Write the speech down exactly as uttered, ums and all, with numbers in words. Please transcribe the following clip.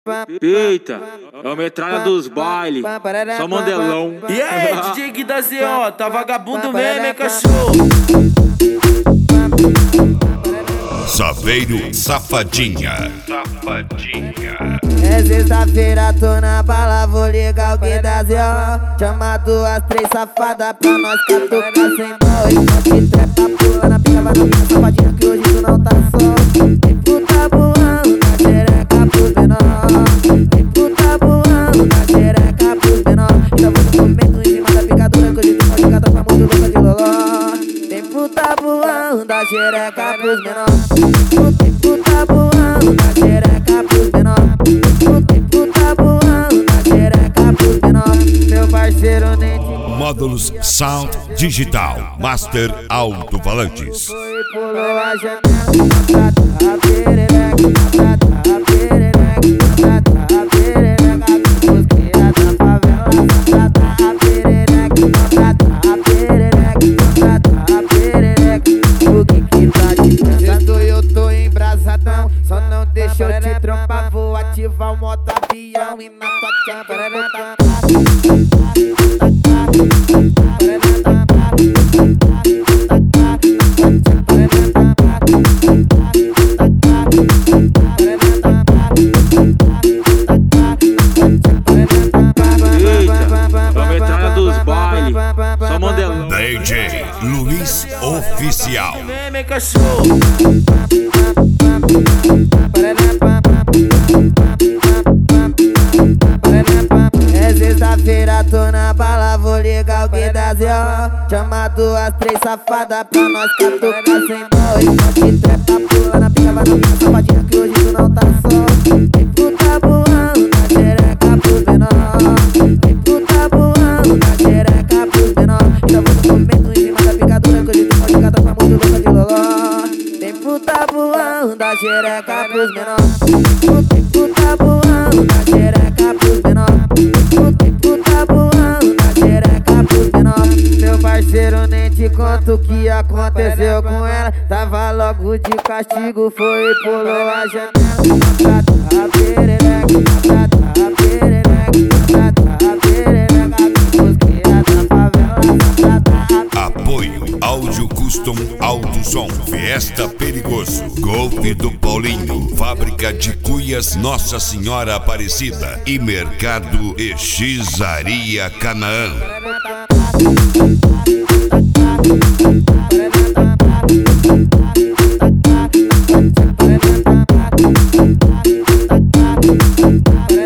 Eita, é o metralha dos bailes, só mandelão. E aí, D J Gui da Z O, tá vagabundo mesmo, hein, cachorro? Saveiro Safadinha. Safadinha. É sexta-feira, tô na bala, vou ligar o Gui da Z O. Chama duas, três safadas pra nós catucar sem dó. Enquanto trepa pulando, pica vai na minha safadinha que hoje tu não tá só. Tem puta voando na xereca pros menor. Tem puta voando na xereca pros menor. Então vou no momento em cima da picadura que hoje tu pode catar pra muito louca de loló. Tem puta voando na xereca pros menor. Tem puta voando na xereca pros menor. Tem puta voando na xereca pros menor. Meu parceiro nem te Módulos Sound Digital Master Alto-Falantes. foi, pulou a janela, a perereca, a perereca, a perereca, busqueira da favela, a perereca, a perereca, a perereca, o que que tá de sexto eu tô embrasadão, só não deixa eu te trompar, vou ativar o modo avião e na tua tchampa, Só mandelão. D J Luiz Oficial. Mesmo, hein, cachorro? É sexta-feira, tô na bala, vou ligar o Gui da Z O. Chama duas, três safadas pra nós catucar sem dó. Enquanto trepa pulando, pica vai na minha safadinha que hoje tu não tá só. Tem puta voando na xereca pros menor. Tem puta voando na xereca pros menor. Então vou no momento em cima da picadura que hoje tu pode catar pra muito louca de loló. Tem puta voando na xereca pros menor. Tem puta voando na xereca pros menor. Tem puta voando na xereca pros menor. Meu parceiro nem te conto o que aconteceu com ela. Tava logo de castigo, foi e pulou a janela. A perereca, a perereca, a perereca, busqueira da favela. Apoio Áudio Custom Alto Som. Fiesta Perigoso. Golfe do Paulinho. Fábrica de Cuias Nossa Senhora Aparecida. E Mercado Exizaria Canaã. Para